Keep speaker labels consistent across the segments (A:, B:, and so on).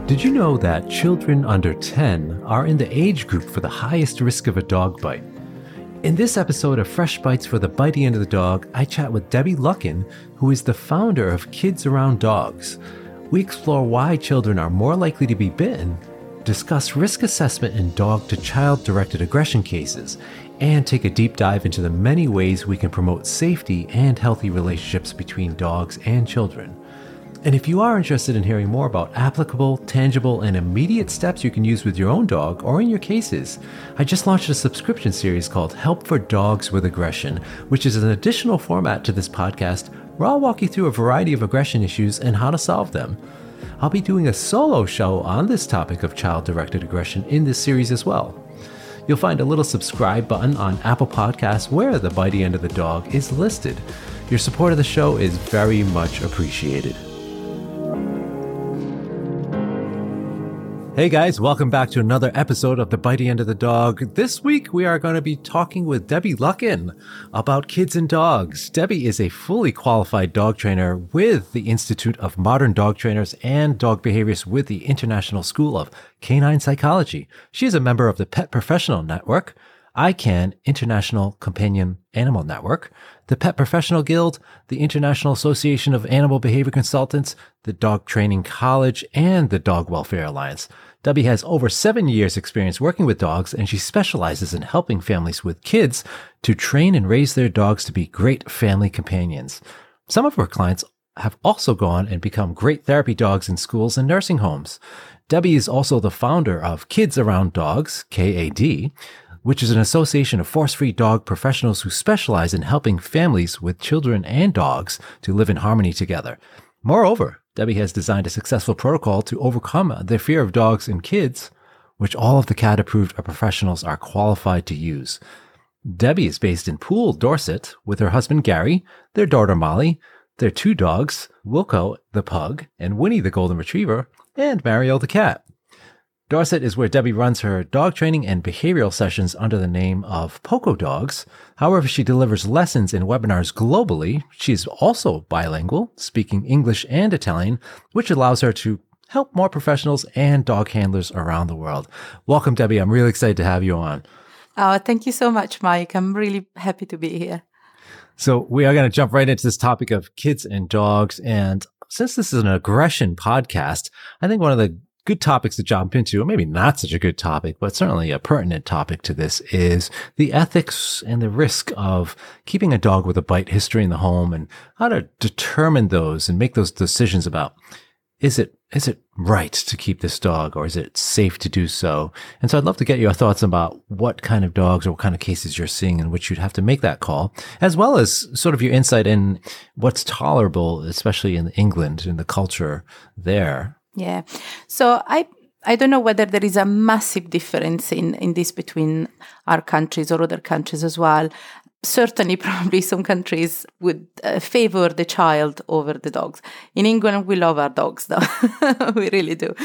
A: Did you know that children under 10 are in the age group for the highest risk of a dog bite? In this episode of Fresh Bites for the Bitey End of the Dog, I chat with Debbie Luckin, who is the founder of Kids Around Dogs. We explore why children are more likely to be bitten, discuss risk assessment in dog-to-child directed aggression cases, and take a deep dive into the many ways we can promote safety and healthy relationships between dogs and children. And if you are interested in hearing more about applicable, tangible, and immediate steps you can use with your own dog or in your cases, I just launched a subscription series called Help for Dogs with Aggression, which is an additional format to this podcast where I'll walk you through a variety of aggression issues and how to solve them. I'll be doing a solo show on this topic of child-directed aggression in this series as well. You'll find a little subscribe button on Apple Podcasts where the Bitey End of the Dog is listed. Your support of the show is very much appreciated. Hey guys, welcome back to another episode of the Bitey End of the Dog. This week we are going to be talking with Debbie Luckin about kids and dogs. Debbie is a fully qualified dog trainer with the Institute of Modern Dog Trainers and dog behaviorists with the International School of Canine Psychology. She is a member of the Pet Professional Network, ICANN International Companion Animal Network, the Pet Professional Guild, the International Association of Animal Behavior Consultants, the Dog Training College, and the Dog Welfare Alliance. Debbie has over 7 years experience working with dogs, and she specializes in helping families with kids to train and raise their dogs to be great family companions. Some of her clients have also gone and become great therapy dogs in schools and nursing homes. Debbie is also the founder of Kids Around Dogs, KAD, which is an association of force-free dog professionals who specialize in helping families with children and dogs to live in harmony together. Moreover, Debbie has designed a successful protocol to overcome their fear of dogs in kids, which all of the CAD-approved professionals are qualified to use. Debbie is based in Poole, Dorset, with her husband Gary, their daughter Molly, their 2 dogs, Wilco the pug, and Winnie the golden retriever, and Mario the cat. Dorset is where Debbie runs her dog training and behavioral sessions under the name of Poco Dogs. However, she delivers lessons and webinars globally. She is also bilingual, speaking English and Italian, which allows her to help more professionals and dog handlers around the world. Welcome, Debbie. I'm really excited to have you on.
B: Oh, thank you so much, Mike. I'm really happy to be here.
A: So we are going to jump right into this topic of kids and dogs. And since this is an aggression podcast, I think one of the good topics to jump into, or maybe not such a good topic, but certainly a pertinent topic to this, is the ethics and the risk of keeping a dog with a bite history in the home and how to determine those and make those decisions about, is it right to keep this dog or is it safe to do so? And so I'd love to get your thoughts about what kind of dogs or what kind of cases you're seeing in which you'd have to make that call, as well as sort of your insight in what's tolerable, especially in England, in the culture there.
B: Yeah. So I don't know whether there is a massive difference in this between our countries or other countries as well. Certainly, probably some countries would favor the child over the dogs. In England, we love our dogs, though. We really do.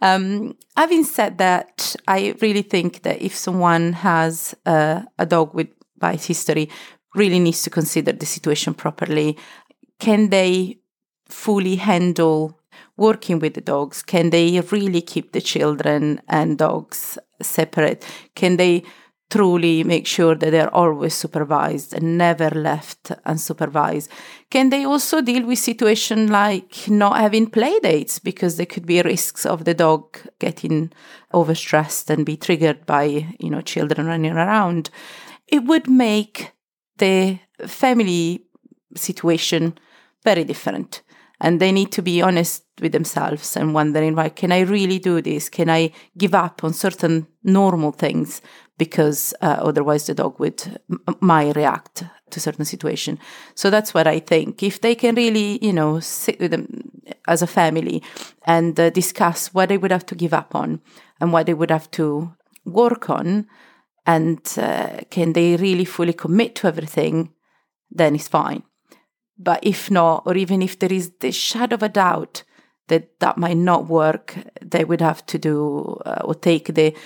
B: Having said that, I really think that if someone has a dog with bite history, really needs to consider the situation properly. Can they fully handle working with the dogs? Can they really keep the children and dogs separate? Can they truly make sure that they're always supervised and never left unsupervised? Can they also deal with situations like not having play dates because there could be risks of the dog getting overstressed and be triggered by, children running around? It would make the family situation very different. And they need to be honest with themselves and wondering, right, can I really do this? Can I give up on certain normal things because otherwise the dog might react to certain situation? So that's what I think. If they can really, sit with them as a family and discuss what they would have to give up on and what they would have to work on, and can they really fully commit to everything, then it's fine. But if not, or even if there is the shadow of a doubt that might not work, they would have to do or take the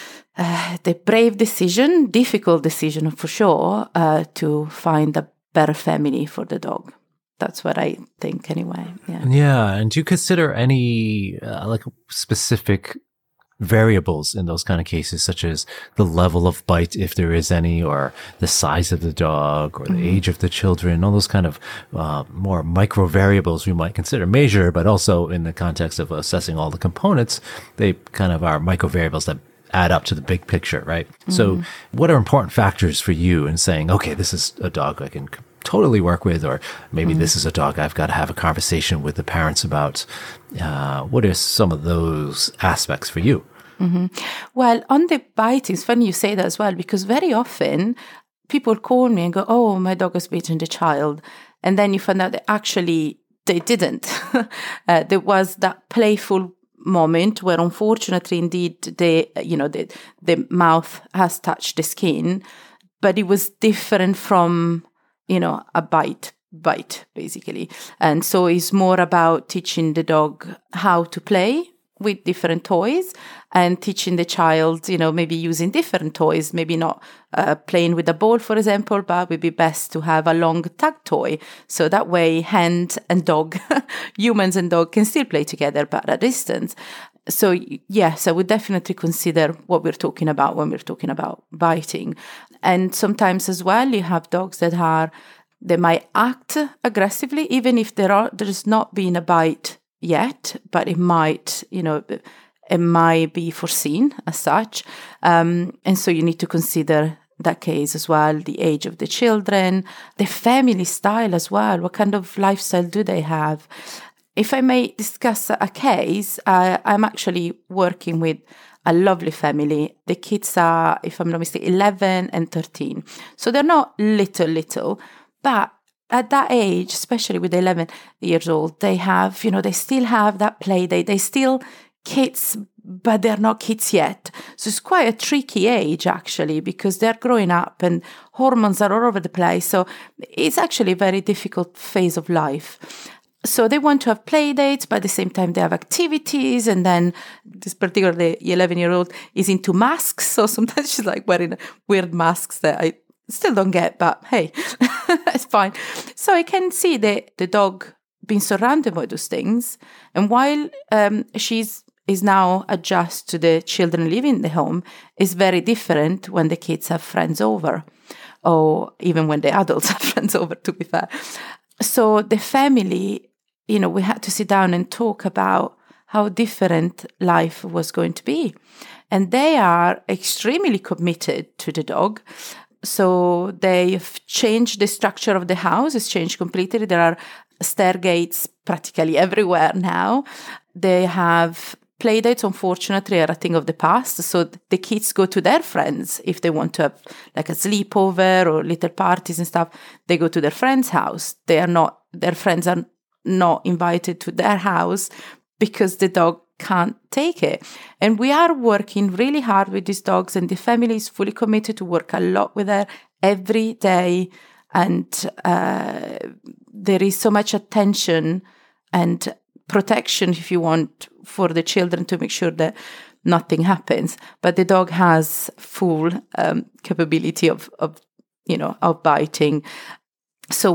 B: brave decision, difficult decision for sure, to find a better family for the dog. That's what I think anyway. Yeah.
A: Yeah. And do you consider any like specific variables in those kind of cases, such as the level of bite, if there is any, or the size of the dog, or the age of the children, all those kind of more micro variables we might consider major, but also in the context of assessing all the components, they kind of are micro variables that add up to the big picture, right? So what are important factors for you in saying, okay, this is a dog I can totally work with, or maybe this is a dog I've got to have a conversation with the parents about? What are some of those aspects for you?
B: Well, on the bite, it's funny you say that as well, because very often people call me and go, oh, my dog has bitten the child. And then you find out that actually they didn't. There was that playful moment where unfortunately indeed the mouth has touched the skin, but it was different from a bite basically. And so it's more about teaching the dog how to play with different toys and teaching the child, maybe using different toys, maybe not playing with a ball, for example, but it would be best to have a long tug toy. So that way hand and dog, humans and dog can still play together, but at a distance. So yes, I would definitely consider what we're talking about when we're talking about biting. And sometimes as well, you have dogs they might act aggressively, even if there's not been a bite yet, but it might be foreseen as such. And so you need to consider that case as well, the age of the children, the family style as well. What kind of lifestyle do they have? If I may discuss a case, I'm actually working with a lovely family. The kids are, if I'm not mistaken, 11 and 13. So they're not little, but at that age, especially with 11 years old, they have, they still have that play day. They still kids, but they're not kids yet. So it's quite a tricky age, actually, because they're growing up and hormones are all over the place. So it's actually a very difficult phase of life. So they want to have play dates, but at the same time they have activities. And then this particular 11-year-old is into masks. So sometimes she's like wearing weird masks that I still don't get, but hey, it's fine. So I can see the dog being surrounded by those things. And while is now adjust to the children living in the home, is very different when the kids have friends over, or even when the adults have friends over, to be fair. So the family, we had to sit down and talk about how different life was going to be. And they are extremely committed to the dog. So they've changed the structure of the house. It's changed completely. There are stair gates practically everywhere now. They have play dates, unfortunately, are a thing of the past. So the kids go to their friends if they want to have like a sleepover or little parties and stuff. They go to their friend's house. Their friends are not invited to their house because the dog can't take it. And we are working really hard with these dogs, and the family is fully committed to work a lot with her every day. And there is so much attention and protection, if you want, for the children to make sure that nothing happens. But the dog has full capability of biting. So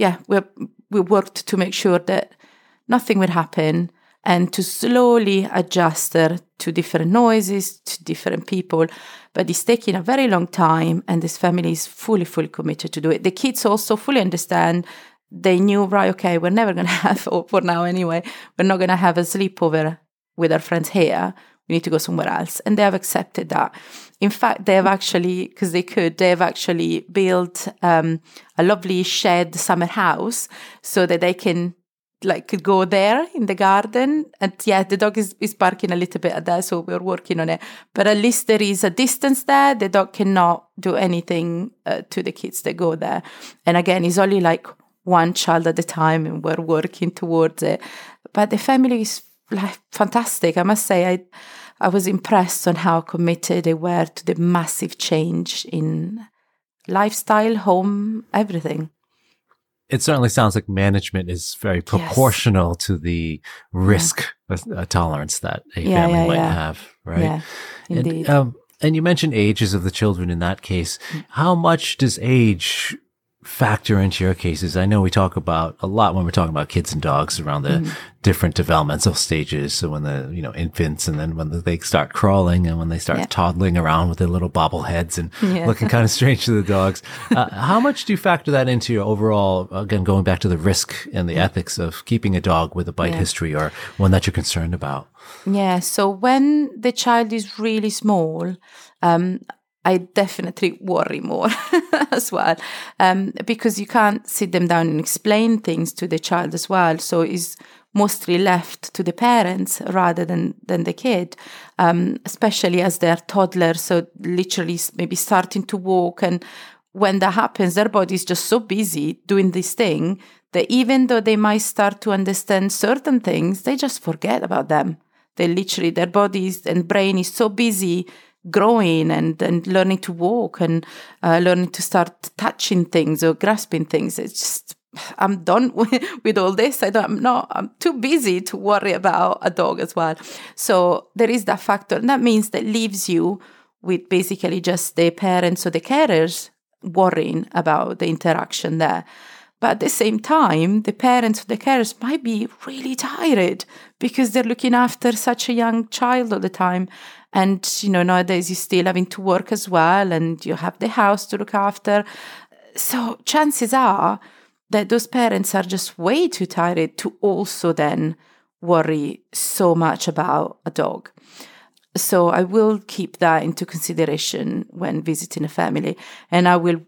B: we worked to make sure that nothing would happen and to slowly adjust her to different noises, to different people. But it's taking a very long time, and this family is fully committed to do it. The kids also fully understand. They knew, right, okay, we're never going to have, or for now anyway, we're not going to have a sleepover with our friends here. We need to go somewhere else. And they have accepted that. In fact, they have actually, because they have actually built a lovely shed summer house so that they could go there in the garden. And yeah, the dog is barking a little bit at that, so we're working on it. But at least there is a distance there. The dog cannot do anything to the kids that go there. And again, it's only like one child at a time, and we're working towards it. But the family is like fantastic. I must say, I was impressed on how committed they were to the massive change in lifestyle, home, everything.
A: It certainly sounds like management is very proportional to the risk tolerance that a family might have, right?
B: Yeah, indeed.
A: And you mentioned ages of the children in that case. How much does age factor into your cases? I know we talk about a lot when we're talking about kids and dogs around the different developmental stages. So when the, infants, and then when they start crawling, and when they start toddling around with their little bobbleheads and looking kind of strange to the dogs. How much do you factor that into your overall, again, going back to the risk and the ethics of keeping a dog with a bite history, or one that you're concerned about?
B: Yeah. So when the child is really small, I definitely worry more as well, because you can't sit them down and explain things to the child as well. So it's mostly left to the parents rather than the kid, especially as they're toddlers. So literally maybe starting to walk. And when that happens, their body is just so busy doing this thing that even though they might start to understand certain things, they just forget about them. They literally, their bodies and brain is so busy growing and learning to walk and learning to start touching things or grasping things. It's just, I'm done with all this. I'm too busy to worry about a dog as well. So there is that factor. And that means that leaves you with basically just the parents or the carers worrying about the interaction there. But at the same time, the parents or the carers might be really tired because they're looking after such a young child all the time. And, nowadays you're still having to work as well, and you have the house to look after. So chances are that those parents are just way too tired to also then worry so much about a dog. So I will keep that into consideration when visiting a family. And I will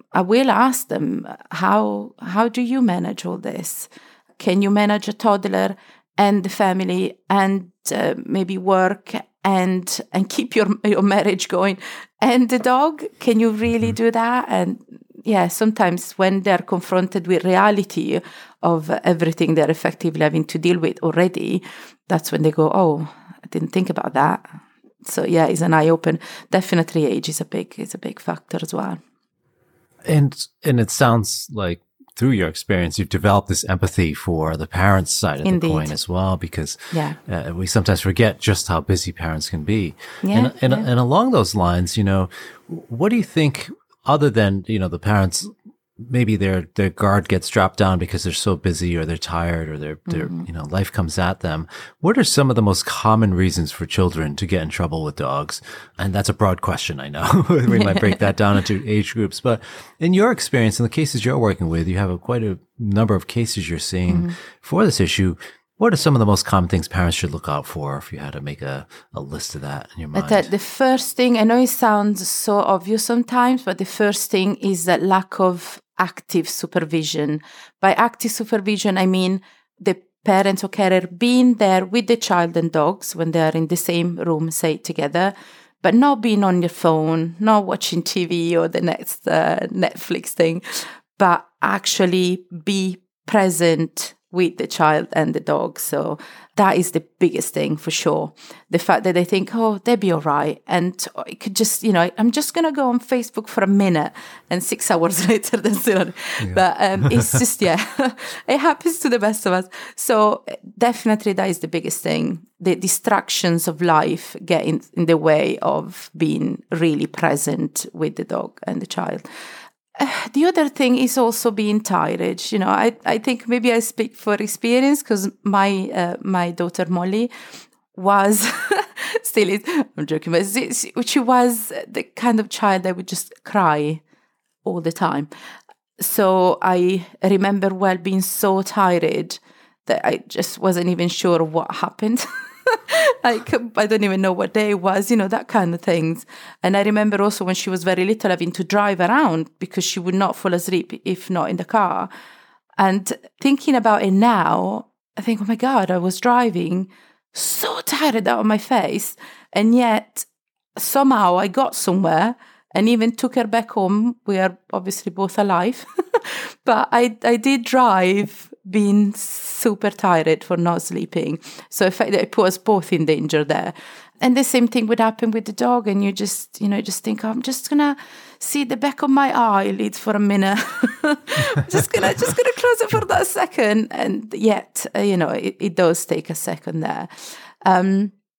B: ask them, how do you manage all this? Can you manage a toddler and the family and maybe work and keep your marriage going and the dog? Can you really do that? And sometimes when they're confronted with reality of everything they're effectively having to deal with already, that's when they go, oh, I didn't think about that. So it's an eye open. Definitely age is a big factor as well.
A: And it sounds like through your experience, you've developed this empathy for the parents' side of the coin as well, because we sometimes forget just how busy parents can be. And along those lines, what do you think, other than, the parents, maybe their guard gets dropped down because they're so busy or they're tired or their life comes at them. What are some of the most common reasons for children to get in trouble with dogs? And that's a broad question, I know. We might break that down into age groups. But in your experience, in the cases you're working with, you have quite a number of cases you're seeing for this issue. What are some of the most common things parents should look out for, if you had to make a list of that in your mind?
B: The first thing, I know it sounds so obvious sometimes, but the first thing is that lack of active supervision. By active supervision, I mean the parent or carer being there with the child and dogs when they are in the same room, say, together, but not being on your phone, not watching TV or the next Netflix thing, but actually be present with the child and the dog. So that is the biggest thing for sure. The fact that they think, oh, they'll be all right. And it could just, I'm just going to go on Facebook for a minute, and 6 hours later, they're still on. But it's just, it happens to the best of us. So definitely that is the biggest thing. The distractions of life get in the way of being really present with the dog and the child. The other thing is also being tired. I think maybe I speak for experience, because my daughter Molly was still is. I'm joking, but she was the kind of child that would just cry all the time. So I remember being so tired that I just wasn't even sure what happened. I don't even know what day it was, that kind of things. And I remember also when she was very little having to drive around because she would not fall asleep if not in the car. And thinking about it now, I think, oh my God, I was driving so tired out of my face. And yet somehow I got somewhere and even took her back home. We are obviously both alive. But I did drive being super tired for not sleeping. So in fact, it put us both in danger there. And the same thing would happen with the dog. And you just think, oh, I'm just going to see the back of my eyelids for a minute. just gonna close it for that second. And yet, it does take a second there.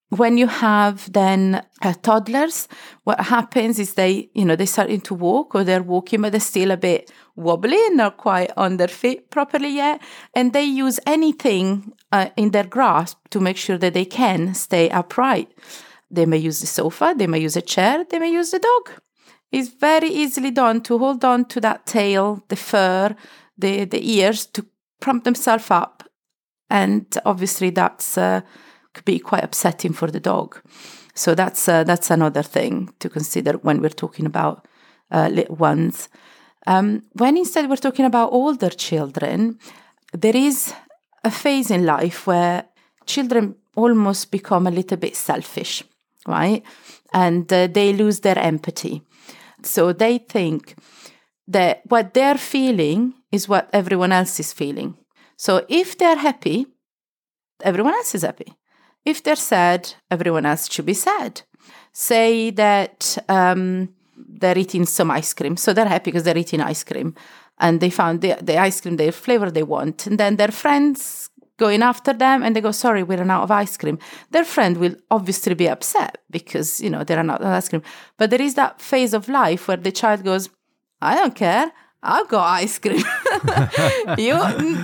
B: When you have then toddlers, what happens is they starting to walk, or they're walking, but they're still a bit wobbly and not quite on their feet properly yet. And they use anything in their grasp to make sure that they can stay upright. They may use the sofa, they may use a chair, they may use the dog. It's very easily done to hold on to that tail, the fur, the ears, to prompt themselves up. And obviously that's could be quite upsetting for the dog. So that's another thing to consider when we're talking about little ones. When instead we're talking about older children, there is a phase in life where children almost become a little bit selfish, right? And they lose their empathy. So they think that what they're feeling is what everyone else is feeling. So if they're happy, everyone else is happy. If they're sad, everyone else should be sad. Say that they're eating some ice cream. So they're happy because they're eating ice cream. And they found the ice cream, the flavor they want. And then their friends going after them and they go, sorry, we ran out of ice cream. Their friend will obviously be upset because, they ran out of ice cream. But there is that phase of life where the child goes, I don't care. I've got ice cream. you,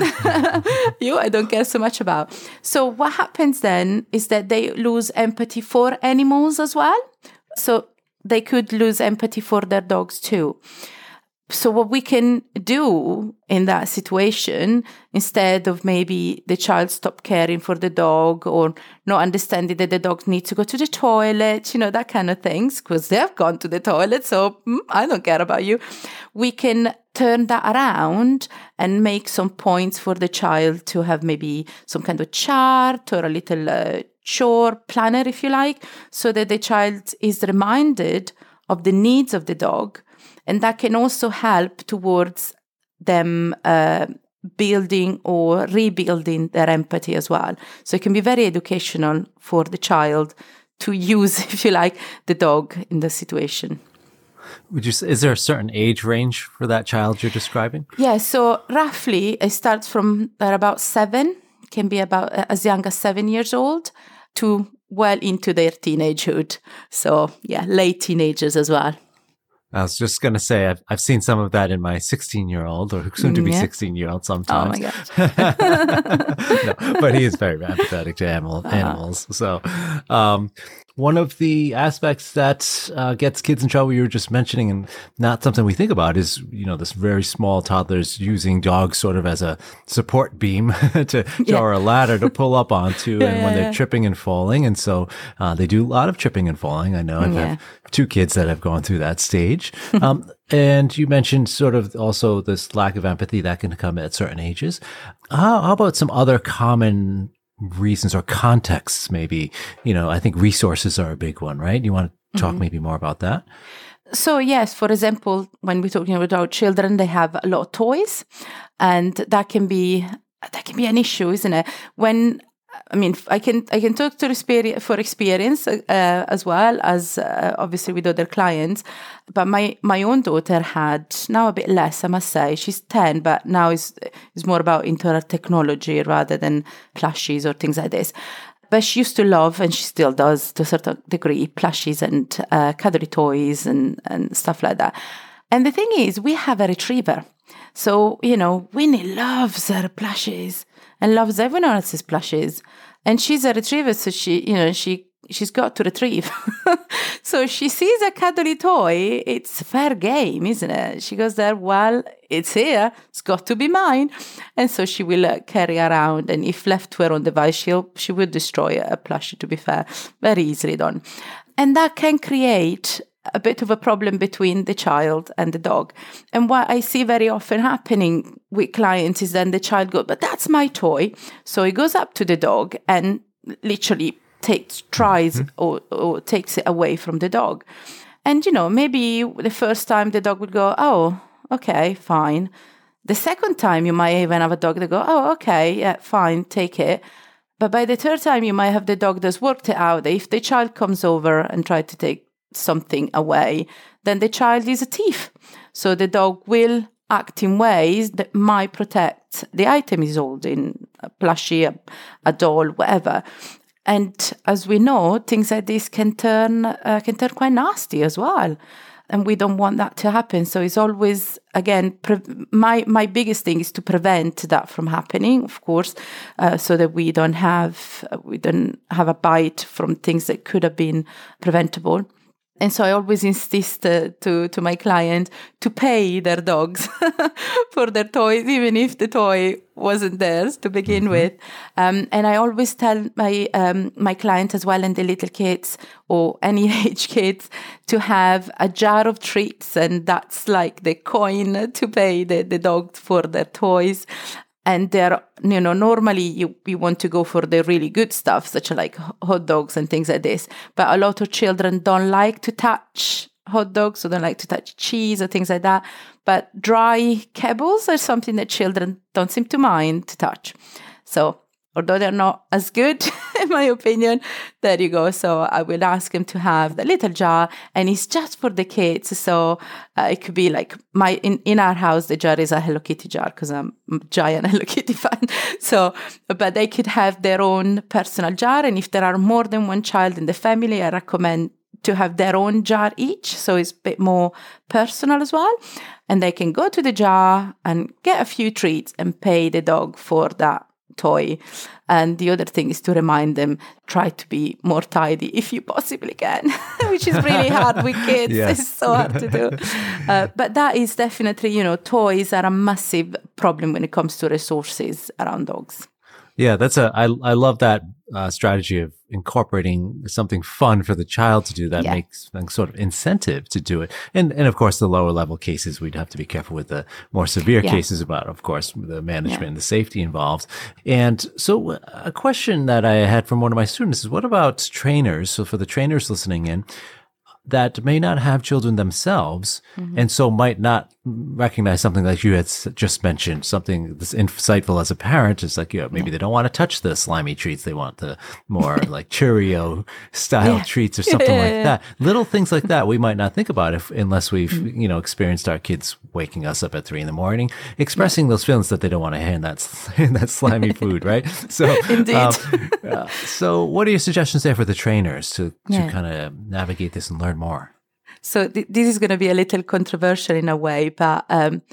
B: I don't care so much about. So what happens then is that they lose empathy for animals as well. So they could lose empathy for their dogs too. So what we can do in that situation, instead of maybe the child stop caring for the dog or not understanding that the dog needs to go to the toilet, that kind of things, because they've gone to the toilet, so I don't care about you. We can turn that around and make some points for the child to have maybe some kind of chart or a little chore planner, if you like, so that the child is reminded of the needs of the dog. And that can also help towards them building or rebuilding their empathy as well. So it can be very educational for the child to use, if you like, the dog in the situation.
A: Is there a certain age range for that child you're describing?
B: Yeah, so roughly it starts from about 7, can be about as young as 7 years old, to well into their teenagehood. So yeah, late teenagers as well.
A: I was just going to say, I've seen some of that in my 16-year-old, or soon to be 16-year-old sometimes.
B: Oh, my gosh.
A: No, but he is very empathetic to animals. So one of the aspects that gets kids in trouble, you were just mentioning, and not something we think about, is, this very small toddlers using dogs sort of as a support beam or a ladder to pull up onto, and when they're tripping and falling. And so they do a lot of tripping and falling. I know I've had 2 kids that have gone through that stage. And you mentioned sort of also this lack of empathy that can come at certain ages. How about some other common reasons or contexts, maybe? I think resources are a big one, right? You want to talk maybe more about that?
B: So yes, for example, when we're talking about children, they have a lot of toys, and that can be an issue, isn't it? I can talk to experience as well as obviously with other clients. But my own daughter had, now a bit less, I must say. She's 10, but now is more about into her technology rather than plushies or things like this. But she used to love, and she still does to a certain degree, plushies and cuddly toys and stuff like that. And the thing is, we have a retriever. So, Winnie loves her plushies and loves everyone else's plushies. And she's a retriever, so she's got to retrieve. So she sees a cuddly toy, it's fair game, isn't it? She goes there, well, it's here, it's got to be mine. And so she will carry around, and if left to her own device, she will destroy a plushie, to be fair. Very easily done. And that can create a bit of a problem between the child and the dog. And what I see very often happening with clients is then the child goes, but that's my toy. So he goes up to the dog and literally tries or takes it away from the dog. And, maybe the first time the dog would go, oh, okay, fine. The second time you might even have a dog that go, oh, okay, yeah, fine, take it. But by the third time, you might have the dog that's worked it out. If the child comes over and tries to take something away, then the child is a thief. So the dog will act in ways that might protect the item he's holding, a plushie, a doll, whatever. And as we know, things like this can turn quite nasty as well. And we don't want that to happen. So it's always, again, my biggest thing is to prevent that from happening, of course, so that we don't have a bite from things that could have been preventable. And so I always insist to my client to pay their dogs for their toys, even if the toy wasn't theirs to begin with. And I always tell my client as well, and the little kids or any age kids, to have a jar of treats, and that's like the coin to pay the dog for their toys. And they're, normally you want to go for the really good stuff, such as like hot dogs and things like this. But a lot of children don't like to touch hot dogs, or don't like to touch cheese or things like that. But dry kibbles are something that children don't seem to mind to touch. So although they're not as good, in my opinion, there you go. So I will ask him to have the little jar, and it's just for the kids. So it could be like in our house, the jar is a Hello Kitty jar because I'm a giant Hello Kitty fan. So, but they could have their own personal jar. And if there are more than one child in the family, I recommend to have their own jar each. So it's a bit more personal as well. And they can go to the jar and get a few treats and pay the dog for that toy. And the other thing is to remind them, try to be more tidy if you possibly can, which is really hard with kids. Yes. It's so hard to do. But that is definitely, toys are a massive problem when it comes to resources around dogs.
A: Yeah, I love that strategy of incorporating something fun for the child to do that makes sort of incentive to do it. And of course, the lower level cases, we'd have to be careful with the more severe cases about, of course, the management and the safety involved. And so a question that I had from one of my students is, what about trainers? So for the trainers listening in, that may not have children themselves, and so might not recognize something like you had just mentioned, something that's insightful as a parent. It's like, maybe they don't want to touch the slimy treats. They want the more like Cheerio style treats or something like that. Little things like that we might not think about unless we've, experienced our kids waking us up at 3 a.m, expressing those feelings that they don't want to hand that slimy food, right? So,
B: indeed.
A: So what are your suggestions there for the trainers to kind of navigate this and learn more?
B: So this is going to be a little controversial in a way, but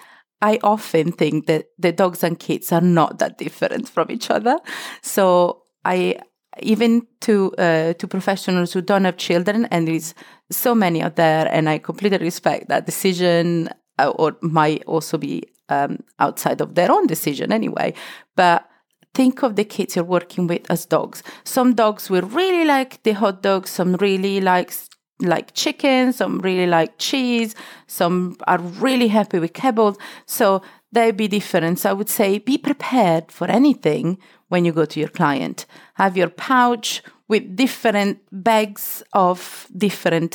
B: I often think that the dogs and kids are not that different from each other. So even to professionals who don't have children, and there's so many out there, and I completely respect that decision, or might also be outside of their own decision anyway. But think of the kids you're working with as dogs. Some dogs will really like the hot dogs, some really like chicken, some really like cheese, some are really happy with kibbles. So they'd be different. So I would say be prepared for anything when you go to your client. Have your pouch with different bags of different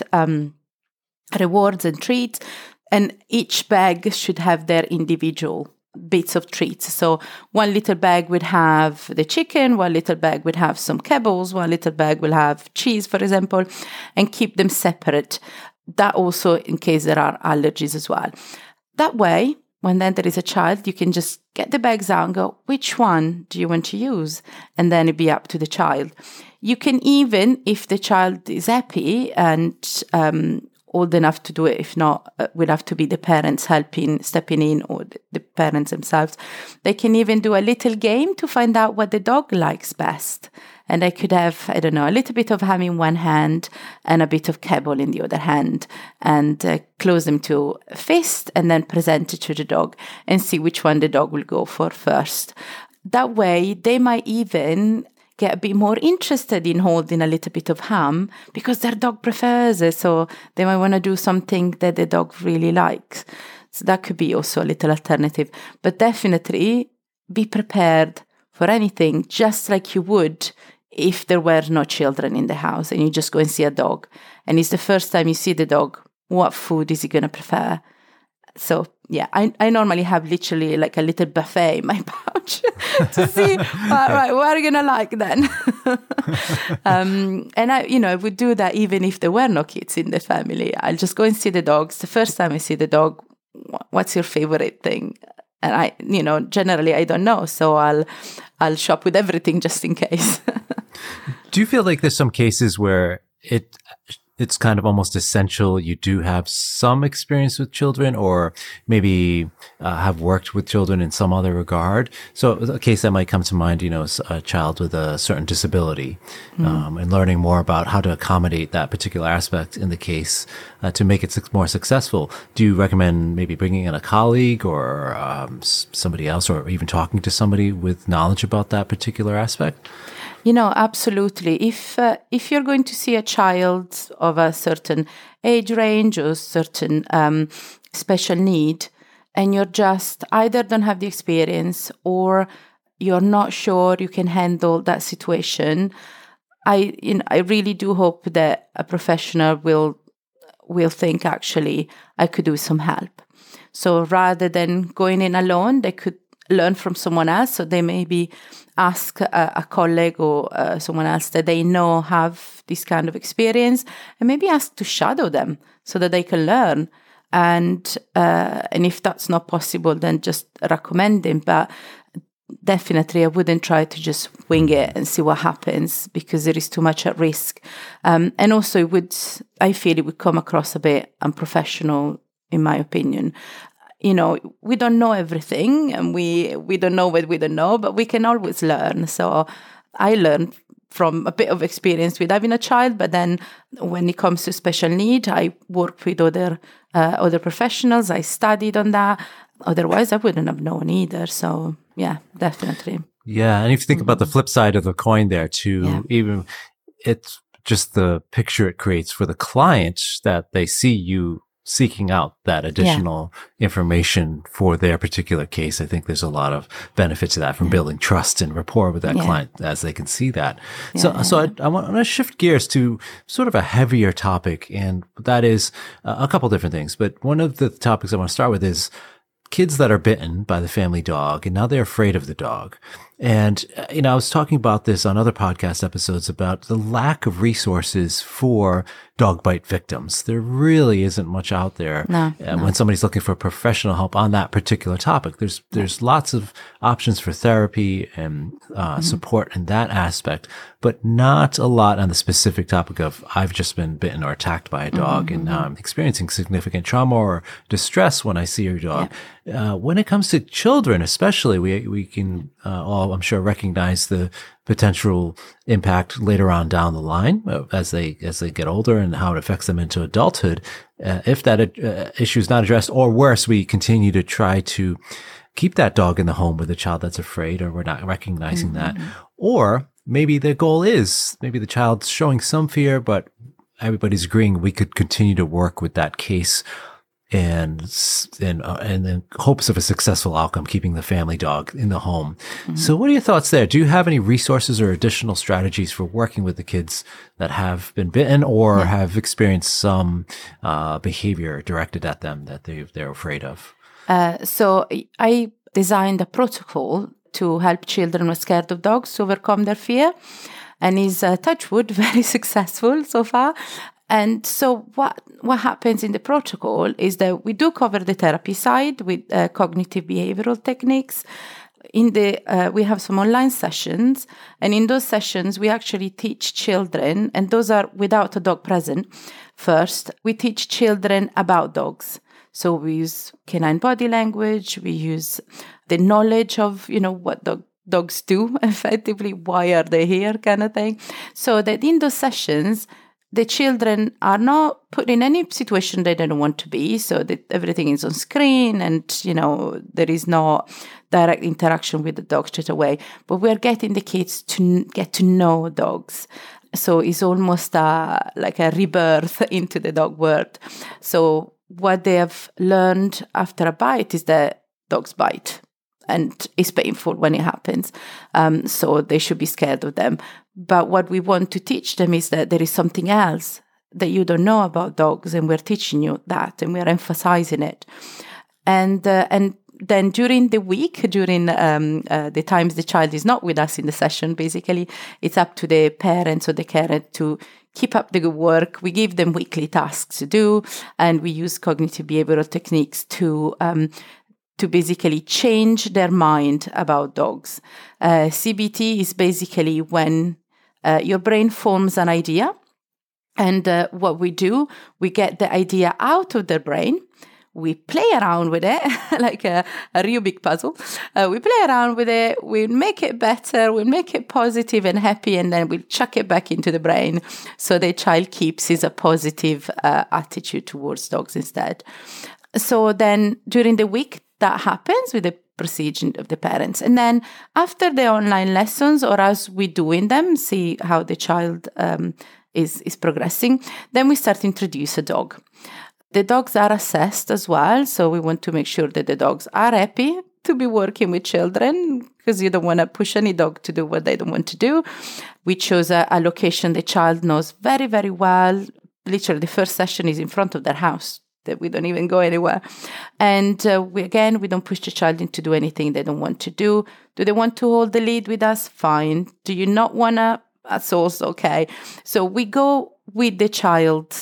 B: rewards and treats, and each bag should have their individual bits of treats. So one little bag would have the chicken, one little bag would have some kibbles, one little bag will have cheese, for example, and keep them separate. That also in case there are allergies as well. That way, when then there is a child, you can just get the bags out and go, which one do you want to use? And then it'd be up to the child. You can even, if the child is happy and old enough to do it. If not, will have to be the parents stepping in, or the parents themselves. They can even do a little game to find out what the dog likes best. And they could have, a little bit of ham in one hand and a bit of kibble in the other hand, and close them to a fist and then present it to the dog and see which one the dog will go for first. That way, they might even get a bit more interested in holding a little bit of ham because their dog prefers it. So they might want to do something that the dog really likes. So that could be also a little alternative. But definitely be prepared for anything, just like you would if there were no children in the house and you just go and see a dog. And it's the first time you see the dog, what food is he going to prefer? So yeah, I normally have literally like a little buffet in my pouch to see, right, what are you going to like then? And I would do that even if there were no kids in the family. I'll just go and see the dogs. The first time I see the dog, what's your favorite thing? And I, generally I don't know. So I'll shop with everything just in case.
A: Do you feel like there's some cases where it's kind of almost essential you do have some experience with children, or maybe have worked with children in some other regard? So a case that might come to mind, is a child with a certain disability, and learning more about how to accommodate that particular aspect in the case to make it more successful. Do you recommend maybe bringing in a colleague or somebody else, or even talking to somebody with knowledge about that particular aspect?
B: Absolutely. If you're going to see a child of a certain age range or certain special need, and you're just either don't have the experience or you're not sure you can handle that situation, I really do hope that a professional will think, actually, I could do some help. So rather than going in alone, they could learn from someone else. So they maybe ask a colleague or someone else that they know have this kind of experience, and maybe ask to shadow them so that they can learn. And if that's not possible, then just recommend them. But definitely, I wouldn't try to just wing it and see what happens, because there is too much at risk. And also, I feel it would come across a bit unprofessional, in my opinion. We don't know everything, and we don't know what we don't know, but we can always learn. So I learned from a bit of experience with having a child, but then when it comes to special need, I work with other professionals. I studied on that. Otherwise, I wouldn't have known either. So yeah, definitely.
A: Yeah, and if you think about the flip side of the coin there too, even it's just the picture it creates for the client that they see you seeking out that additional information for their particular case. I think there's a lot of benefit to that, from building trust and rapport with that client as they can see that. So I want to shift gears to sort of a heavier topic, and that is a couple different things. But one of the topics I want to start with is kids that are bitten by the family dog, and now they're afraid of the dog. And, I was talking about this on other podcast episodes about the lack of resources for dog bite victims. There really isn't much out there. When somebody's looking for professional help on that particular topic, there's lots of options for therapy and support in that aspect, but not a lot on the specific topic of I've just been bitten or attacked by a dog and now I'm experiencing significant trauma or distress when I see your dog. When it comes to children, especially, we can all, I'm sure, recognize the potential impact later on down the line as they get older and how it affects them into adulthood. If that issue is not addressed, or worse, we continue to try to keep that dog in the home with a child that's afraid, or we're not recognizing that. Or maybe the goal is maybe the child's showing some fear, but everybody's agreeing we could continue to work with that case and in hopes of a successful outcome, keeping the family dog in the home. So what are your thoughts there? Do you have any resources or additional strategies for working with the kids that have been bitten or have experienced some behavior directed at them that they're afraid of?
B: So I designed a protocol to help children who are scared of dogs to overcome their fear, and is, touch wood, very successful so far. And so what happens in the protocol is that we do cover the therapy side with cognitive behavioral techniques. We have some online sessions, and in those sessions we actually teach children, and those are without a dog present. First, we teach children about dogs. So we use canine body language, we use the knowledge of, what dogs do effectively, why are they here, kind of thing. So that in those sessions, the children are not put in any situation they don't want to be, so that everything is on screen and, there is no direct interaction with the dog straight away. But we're getting the kids to get to know dogs. So it's almost like a rebirth into the dog world. So what they have learned after a bite is that dogs bite. And it's painful when it happens. So they should be scared of them. But what we want to teach them is that there is something else that you don't know about dogs, and we're teaching you that, and we're emphasizing it. And then during the week, during the times the child is not with us in the session, basically, it's up to the parents or the carer to keep up the good work. We give them weekly tasks to do, and we use cognitive behavioral techniques to basically change their mind about dogs. CBT is basically when your brain forms an idea. And what we do, we get the idea out of their brain. We play around with it like a Rubik puzzle. We play around with it. We make it better. We make it positive and happy, and then we chuck it back into the brain so the child keeps his positive attitude towards dogs instead. So then during the week, that happens with the procedure of the parents. And then after the online lessons, or as we do in them, see how the child is progressing, then we start to introduce a dog. The dogs are assessed as well, so we want to make sure that the dogs are happy to be working with children, because you don't want to push any dog to do what they don't want to do. We chose a location the child knows very, very well. Literally, the first session is in front of their house, that we don't even go anywhere. And we don't push the child into do anything they don't want to do. Do they want to hold the lead with us? Fine. Do you not want to? That's also okay. So we go with the child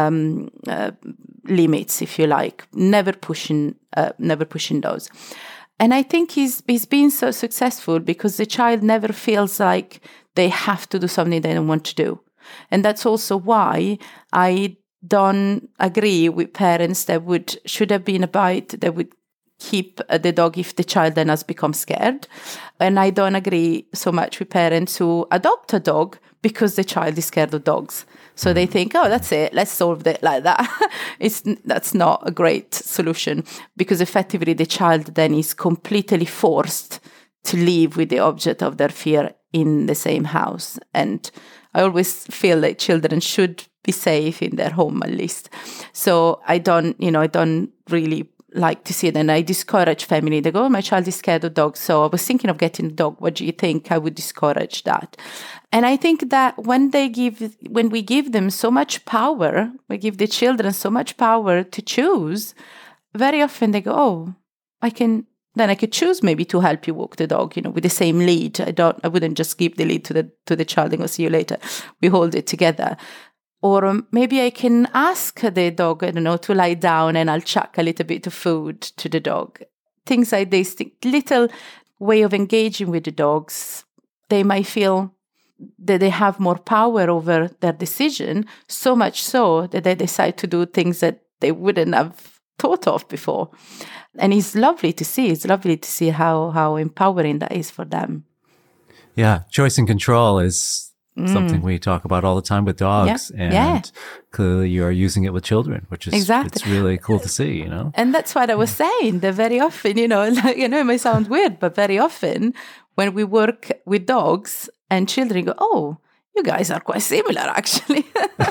B: limits, if you like, never pushing those. And I think he's been so successful because the child never feels like they have to do something they don't want to do. And that's also why I don't agree with parents that should have been a bite that would keep the dog if the child then has become scared. And I don't agree so much with parents who adopt a dog because the child is scared of dogs. So they think, oh, that's it, let's solve it like that. That's not a great solution, because effectively the child then is completely forced to live with the object of their fear in the same house. And I always feel that children should be safe in their home at least. So I don't really like to see it. And I discourage family. They go, oh, my child is scared of dogs, so I was thinking of getting a dog. What do you think? I would discourage that. And I think that when we give them so much power, we give the children so much power to choose, very often they go, oh, I could choose maybe to help you walk the dog, with the same lead. I wouldn't just give the lead to the child and go, see you later. We hold it together. Or maybe I can ask the dog, to lie down, and I'll chuck a little bit of food to the dog. Things like this, little way of engaging with the dogs. They might feel that they have more power over their decision, so much so that they decide to do things that they wouldn't have thought of before. And it's lovely to see. It's lovely to see how empowering that is for them.
A: Yeah, choice and control is something we talk about all the time with dogs.
B: Yeah.
A: And clearly you're using it with children, which is It's really cool to see, And
B: that's what I was saying, that very often, it may sound weird, but very often when we work with dogs and children go, oh, you guys are quite similar, actually.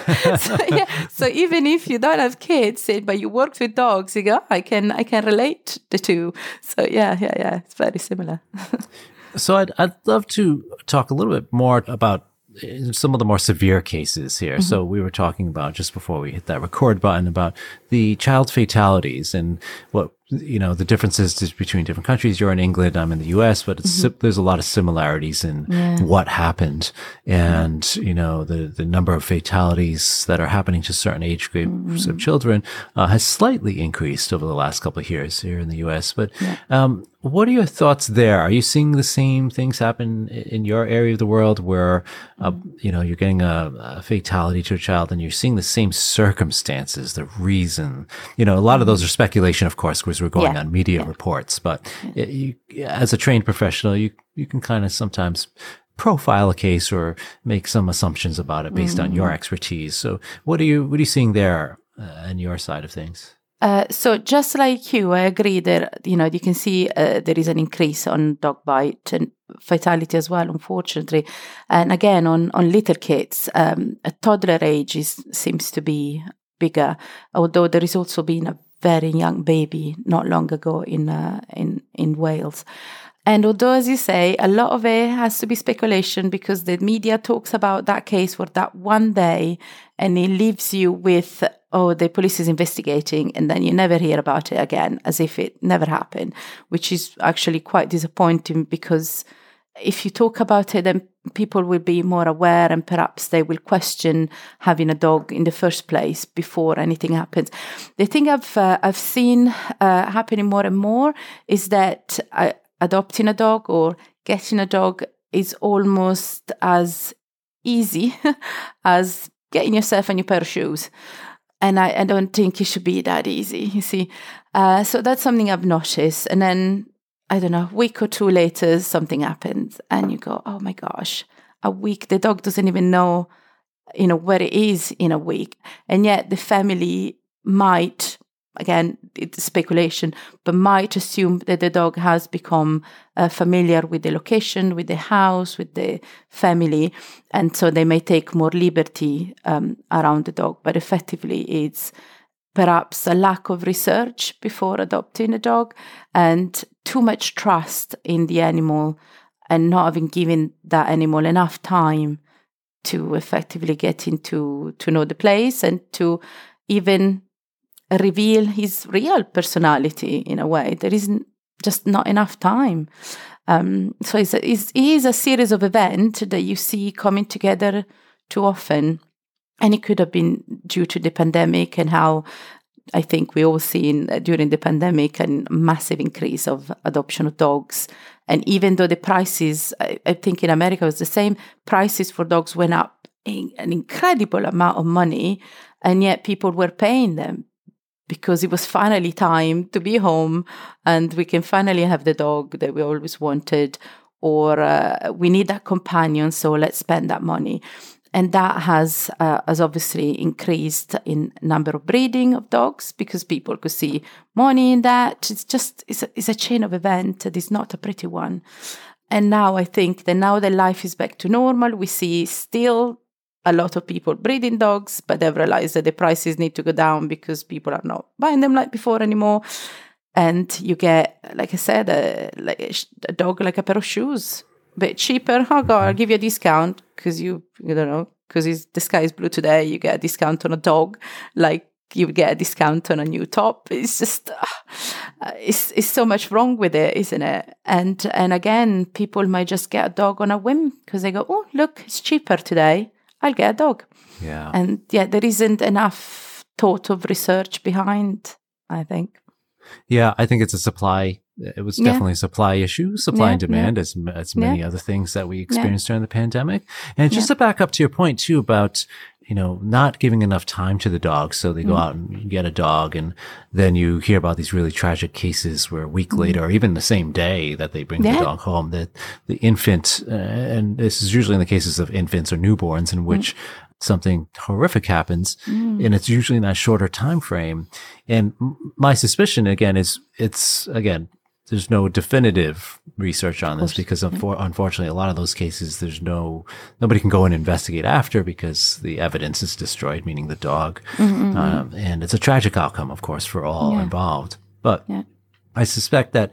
B: So even if you don't have kids, but you work with dogs, you go, I can relate the two. So yeah, it's very similar.
A: So I'd love to talk a little bit more about some of the more severe cases here. Mm-hmm. So we were talking about, just before we hit that record button, about the child fatalities and what, the differences between different countries. You're in England, I'm in the US, but there's a lot of similarities in what happened. And, the number of fatalities that are happening to certain age groups of children has slightly increased over the last couple of years here in the US. But what are your thoughts there? Are you seeing the same things happen in your area of the world where, you're getting a fatality to a child and you're seeing the same circumstances, the reason? A lot of those are speculation, of course, because we're going on media reports. But as a trained professional, you can kind of sometimes profile a case or make some assumptions about it based on your expertise. So what are you seeing there on your side of things?
B: So just like you, I agree that, you can see there is an increase on dog bite and fatality as well, unfortunately. And again, on little kids, a toddler age seems to be bigger, although there is also been a very young baby not long ago in Wales. And although, as you say, a lot of it has to be speculation because the media talks about that case for that one day and it leaves you with, oh, the police is investigating, and then you never hear about it again, as if it never happened, which is actually quite disappointing because if you talk about it, then people will be more aware and perhaps they will question having a dog in the first place before anything happens. The thing I've seen happening more and more is that adopting a dog or getting a dog is almost as easy as getting yourself a new pair of shoes. And I don't think it should be that easy, you see. So that's something I've noticed. And then, I don't know, a week or two later, something happens. And you go, oh my gosh, a week, the dog doesn't even know, where it is in a week. And yet the family might, again, it's speculation, but might assume that the dog has become familiar with the location, with the house, with the family. And so they may take more liberty around the dog. But effectively, it's perhaps a lack of research before adopting a dog and too much trust in the animal and not having given that animal enough time to effectively get to know the place and to even reveal his real personality in a way. There isn't just not enough time. So it is a series of events that you see coming together too often. And it could have been due to the pandemic and how I think we all seen during the pandemic a massive increase of adoption of dogs. And even though the prices, I think in America was the same, prices for dogs went up in an incredible amount of money, and yet people were paying them because it was finally time to be home and we can finally have the dog that we always wanted, or we need that companion, so let's spend that money. And that has obviously increased in number of breeding of dogs because people could see money in that. It's a chain of events. It is not a pretty one. And now I think that now that life is back to normal, we see still a lot of people breeding dogs, but they've realized that the prices need to go down because people are not buying them like before anymore. And you get, like I said, a dog like a pair of shoes. Bit cheaper. Oh God, I'll give you a discount because you don't know, because the sky is blue today. You get a discount on a dog, like you get a discount on a new top. It's just, it's so much wrong with it, isn't it? And again, people might just get a dog on a whim because they go, oh look, it's cheaper today. I'll get a dog.
A: Yeah.
B: And there isn't enough thought of research behind, I think.
A: Yeah, I think it's a supply. It was definitely a supply issue, supply and demand, as many other things that we experienced during the pandemic. And just to back up to your point too about, not giving enough time to the dog. So they go out and get a dog, and then you hear about these really tragic cases where a week later, or even the same day that they bring the dog home, that the infant, and this is usually in the cases of infants or newborns in which something horrific happens, and it's usually in that shorter time frame. And my suspicion again is there's no definitive research on this because unfortunately a lot of those cases nobody can go and investigate after because the evidence is destroyed, meaning the dog. And it's a tragic outcome, of course, for all involved. But I suspect that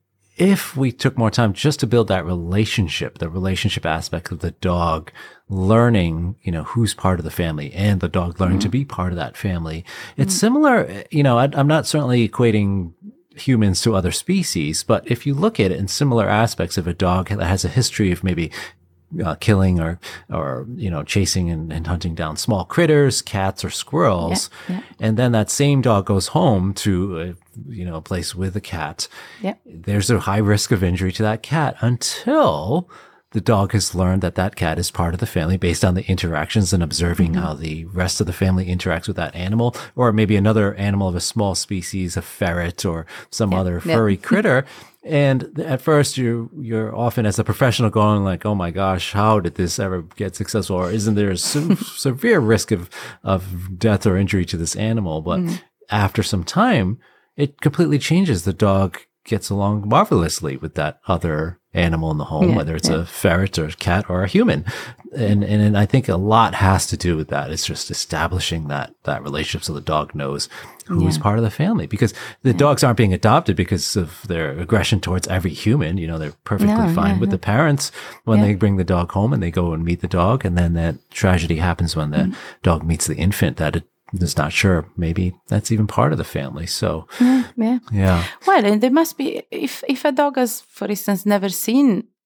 A: if we took more time just to build that relationship, the relationship aspect of the dog learning, who's part of the family and the dog learning to be part of that family, it's similar, I'm not certainly equating humans to other species, but if you look at it in similar aspects of a dog that has a history of maybe killing or chasing and hunting down small critters, cats or squirrels, and then that same dog goes home to a place with a cat, there's a high risk of injury to that cat until the dog has learned that cat is part of the family based on the interactions and observing how the rest of the family interacts with that animal, or maybe another animal of a small species, a ferret or some other furry critter. And at first you're often as a professional going like, oh my gosh, how did this ever get successful? Or isn't there a severe risk of death or injury to this animal? But after some time, it completely changes. The dog gets along marvelously with that other animal in the home, whether it's a ferret or a cat or a human. And I think a lot has to do with that. It's just establishing that relationship so the dog knows who's part of the family, because the dogs aren't being adopted because of their aggression towards every human. They're perfectly fine with the parents when they bring the dog home and they go and meet the dog. And then that tragedy happens when the dog meets the infant that it is not sure maybe that's even part of the family. So
B: well, and there must be, if a dog has, for instance, never seen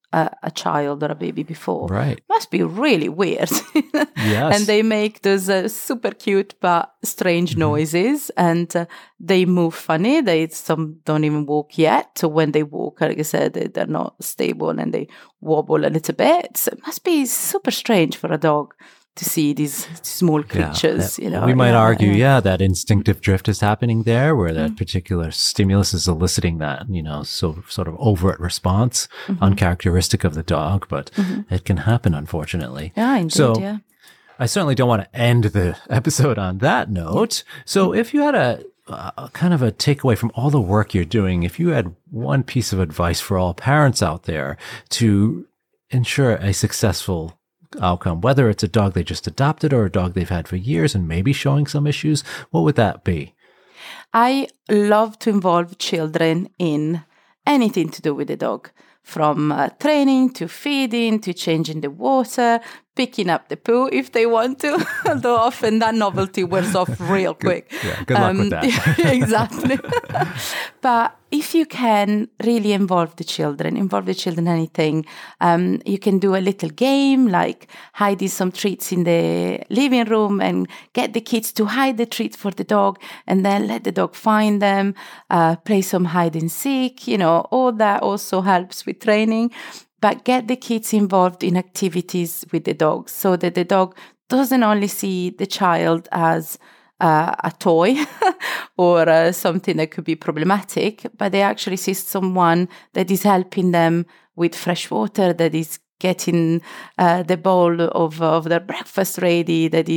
B: a child or a baby before.
A: Right.
B: Must be really weird.
A: Yes.
B: And they make those super cute but strange noises, and they move funny. Some don't even walk yet. So when they walk, like I said, they're not stable and they wobble a little bit. So it must be super strange for a dog to see these small creatures.
A: We might argue, that instinctive drift is happening there, where that particular stimulus is eliciting that, sort of overt response, uncharacteristic of the dog, but it can happen, unfortunately.
B: Yeah, indeed,
A: so I certainly don't want to end the episode on that note. So if you had a kind of a takeaway from all the work you're doing, if you had one piece of advice for all parents out there to ensure a successful outcome, whether it's a dog they just adopted or a dog they've had for years and maybe showing some issues, what would that be?
B: I love to involve children in anything to do with the dog, from training to feeding to changing the water, picking up the poo if they want to, although often that novelty wears off real quick.
A: Good luck with that.
B: Exactly. But if you can really involve the children in anything, you can do a little game like hiding some treats in the living room and get the kids to hide the treats for the dog and then let the dog find them, play some hide and seek, all that also helps with training. But get the kids involved in activities with the dog so that the dog doesn't only see the child as a toy or something that could be problematic, but they actually see someone that is helping them with fresh water, that is getting the bowl of their breakfast ready, that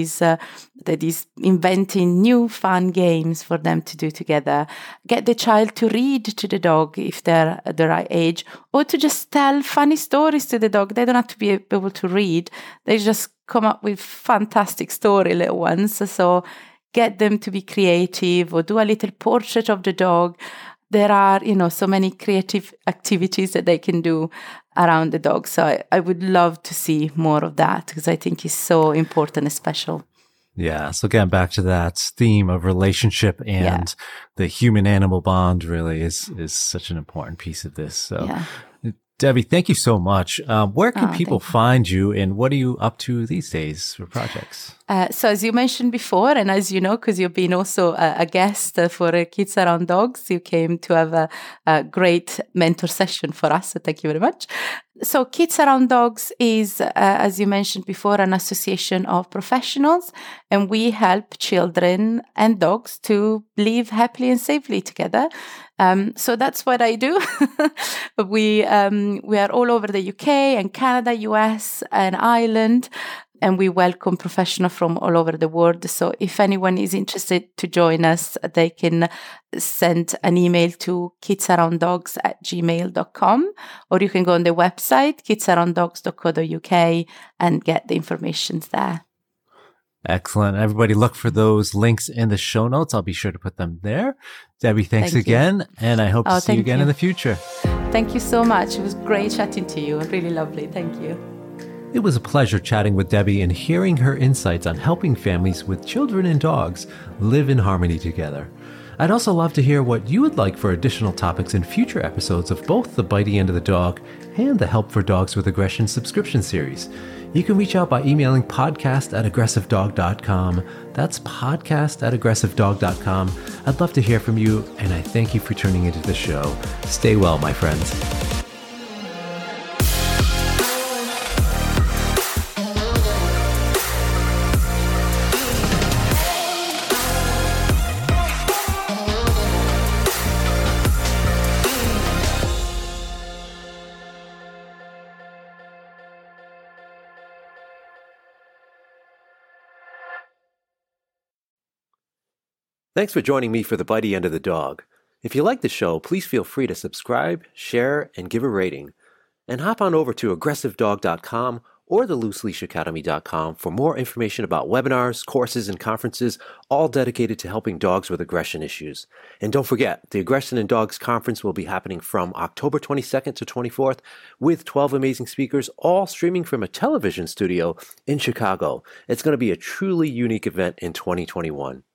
B: is inventing new fun games for them to do together. Get the child to read to the dog if they're at the right age, or to just tell funny stories to the dog. They don't have to be able to read. They just come up with fantastic story, little ones. So get them to be creative or do a little portrait of the dog. There are, so many creative activities that they can do around the dog. So I would love to see more of that because I think it's so important and special.
A: Yeah. So getting back to that theme of relationship and the human-animal bond really is such an important piece of this. So Debbie, thank you so much. Where can people find you, and what are you up to these days for projects?
B: So as you mentioned before, and as you know, because you've been also a guest for Kids Around Dogs, you came to have a great mentor session for us. So thank you very much. So Kids Around Dogs is, as you mentioned before, an association of professionals, and we help children and dogs to live happily and safely together. So that's what I do. We are all over the UK and Canada, US and Ireland, and we welcome professionals from all over the world. So if anyone is interested to join us, they can send an email to kidsarounddogs@gmail.com, or you can go on the website, kidsarounddogs.co.uk, and get the information there.
A: Excellent. Everybody look for those links in the show notes. I'll be sure to put them there. Debbie, thanks again. And I hope to see you again in the future.
B: Thank you so much. It was great chatting to you. Really lovely. Thank you.
A: It was a pleasure chatting with Debbie and hearing her insights on helping families with children and dogs live in harmony together. I'd also love to hear what you would like for additional topics in future episodes of both the Bitey End of the Dog and the Help for Dogs with Aggression subscription series. You can reach out by emailing podcast@aggressivedog.com. That's podcast@aggressivedog.com. I'd love to hear from you, and I thank you for tuning into the show. Stay well, my friends. Thanks for joining me for the Bitey End of the Dog. If you like the show, please feel free to subscribe, share, and give a rating. And hop on over to aggressivedog.com or the looseleashacademy.com for more information about webinars, courses, and conferences, all dedicated to helping dogs with aggression issues. And don't forget, the Aggression in Dogs Conference will be happening from October 22nd to 24th with 12 amazing speakers, all streaming from a television studio in Chicago. It's going to be a truly unique event in 2021.